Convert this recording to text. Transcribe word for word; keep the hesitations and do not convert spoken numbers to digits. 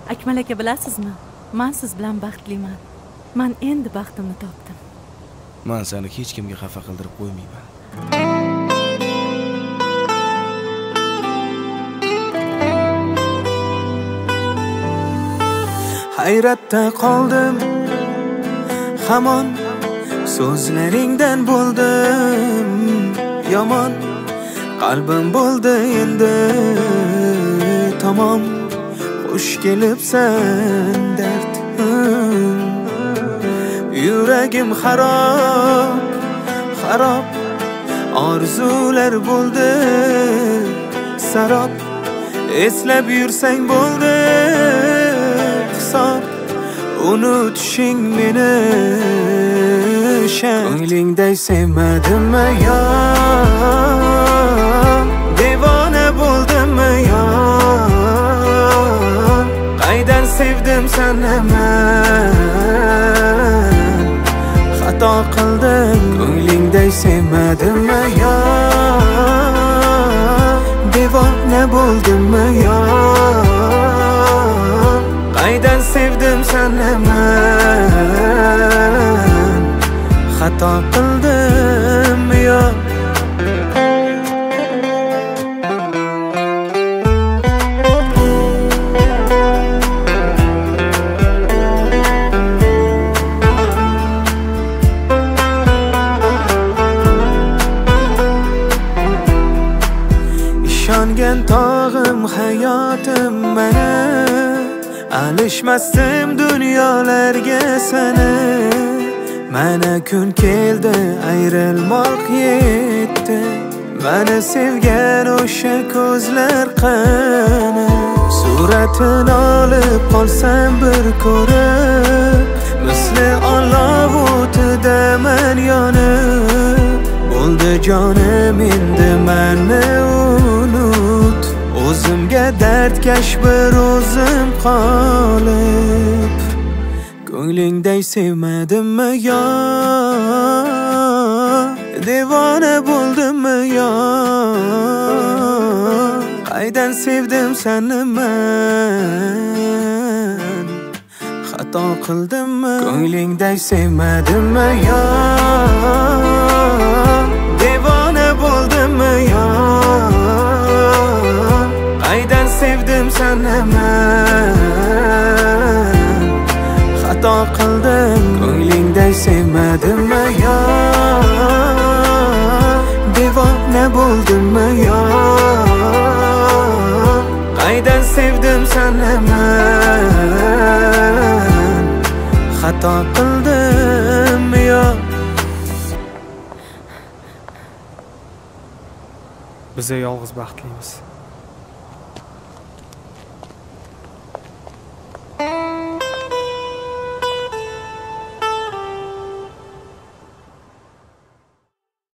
Akmal aka, bilasizmi? Men siz bilan baxtliman. Men endi baxtimni topdim. Men seni hech kimga xafa qildirib qo'ymayman. Hayratda qoldim, hamon so'zlaringdan bo'ldim yomon. Qalbim bo'ldi endi tamom. Xush kelibsan dard, yuragim xarob xarob. Orzular bo'ldi sarob. Eslab yursang bo'ldi hisob. Unutishing meni shart. Ko'nglingday sevmadimmi yo, devona bo'ldimmi yo? Qaydan sevdim seni men, xato qildim. Ko'nglingday sevmadimmi yo, devona bo'ldimmi yo? Qaydan sevdim seni men, xato qildim yo? Ishongan tog'im hayotim meni, alishmasdim dunyolarga seni. Mana kun keldi, ayrilmoq yetdi. Meni sevgan o'sha ko'zlar qani? Suratini olib qolsam bir ko'rib, misli olov o'tida men yonib. Bo'ldi jonim endi meni unut, o'zimga dardkash bir o'zim qolib. Ko'nglingday sevmadimmi yo, devona bo'ldimmi yo? Qaydan sevdim seni men, xato qildimmi? Ko'nglingday sevmadimmi yo, devona bo'ldimmi yo? Qaydan sevdim seni men, xato qildim. Ko'nglingday sevmadimmi yo, devona bo'ldimmi yo? Qaydan sevdim seni men, xato qildim yo? Biz yolg'iz baxtlimiz.